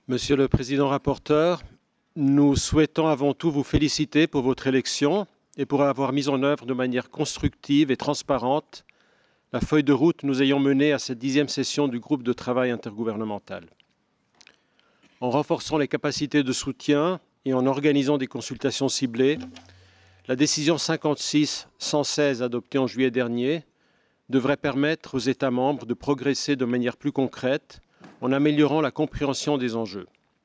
Monsieur le Président rapporteur, nous souhaitons avant tout vous féliciter pour votre élection et pour avoir mis en œuvre de manière constructive et transparente la feuille de route nous ayant mené à cette 10e session du groupe de travail intergouvernemental. En renforçant les capacités de soutien et en organisant des consultations ciblées, la décision 56-116 adoptée en juillet dernier devrait permettre aux États membres de progresser de manière plus concrète en améliorant la compréhension des enjeux.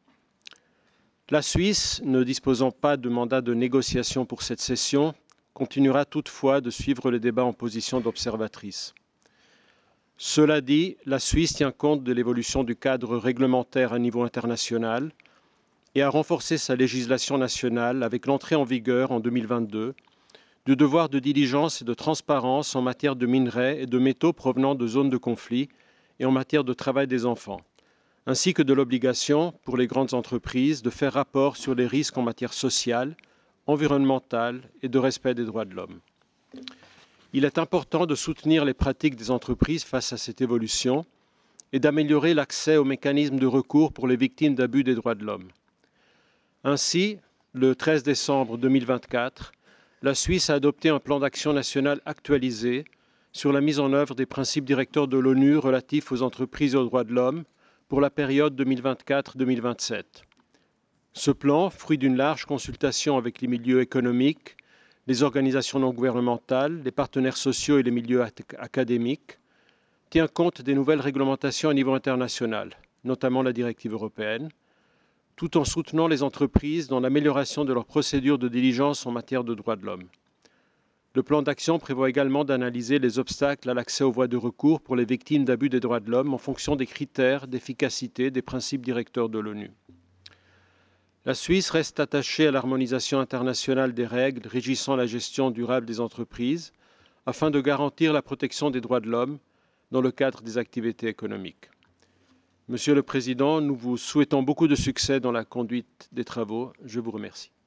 La Suisse, ne disposant pas de mandat de négociation pour cette session, continuera toutefois de suivre les débats en position d'observatrice. Cela dit, la Suisse tient compte de l'évolution du cadre réglementaire à niveau international et a renforcé sa législation nationale avec l'entrée en vigueur en 2022 du devoir de diligence et de transparence en matière de minerais et de métaux provenant de zones de conflit et en matière de travail des enfants, ainsi que de l'obligation pour les grandes entreprises de faire rapport sur les risques en matière sociale, environnementale et de respect des droits de l'homme. Il est important de soutenir les pratiques des entreprises face à cette évolution et d'améliorer l'accès aux mécanismes de recours pour les victimes d'abus des droits de l'homme. Ainsi, le 13 décembre 2024, la Suisse a adopté un plan d'action national actualisé sur la mise en œuvre des principes directeurs de l'ONU relatifs aux entreprises et aux droits de l'homme pour la période 2024-2027. Ce plan, fruit d'une large consultation avec les milieux économiques, les organisations non gouvernementales, les partenaires sociaux et les milieux académiques, tient compte des nouvelles réglementations à niveau international, notamment la directive européenne, tout en soutenant les entreprises dans l'amélioration de leurs procédures de diligence en matière de droits de l'homme. Le plan d'action prévoit également d'analyser les obstacles à l'accès aux voies de recours pour les victimes d'abus des droits de l'homme en fonction des critères d'efficacité des principes directeurs de l'ONU. La Suisse reste attachée à l'harmonisation internationale des règles régissant la gestion durable des entreprises afin de garantir la protection des droits de l'homme dans le cadre des activités économiques. Monsieur le Président, nous vous souhaitons beaucoup de succès dans la conduite des travaux. Je vous remercie.